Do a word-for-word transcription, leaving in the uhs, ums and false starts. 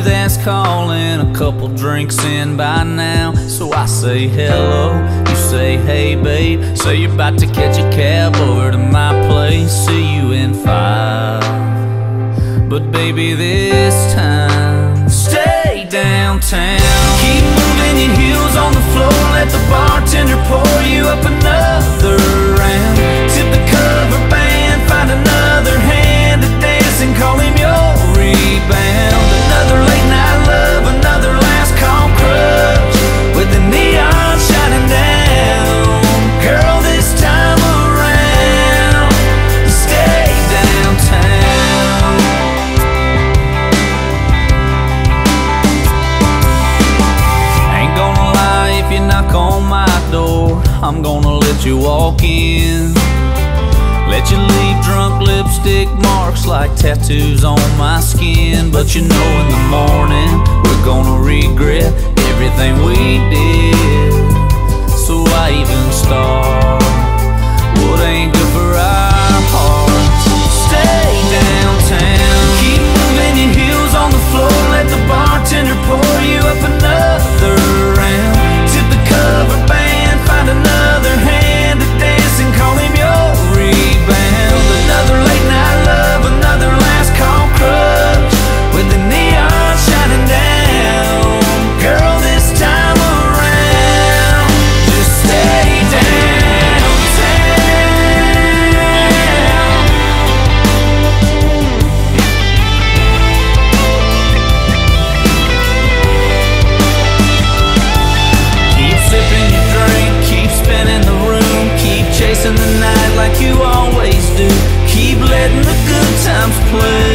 that's calling, a couple drinks in by now. So I say hello, you say hey babe, say you're about to catch a cab over to my place, see you in five. But baby, this time stay downtown. Keep moving your heels on the floor, let the bartender pour you up another round. Tip the cover band, find another hand to dance and call him your rebound. Another late night love, another last call crush, with the neon shining down. Girl, this time around, stay downtown. Ain't gonna lie, if you knock on my door, I'm gonna let you walk in. Let you leave drunk lipstick marks like tattoos on my skin. But you know in the morning we're gonna regret everything we did. So I even start what ain't good for our hearts. Stay downtown. Keep moving your heels on the floor, let the bartender pour you up another round. Tip the cover band, find another hand to dance and call him your rebound. Another late night love, another last call crush, with the neon shining down. Girl, this time around, just stay downtown. Keep sipping your drink, keep spinning the room, keep chasing the night like you always do. Keep letting the good times play.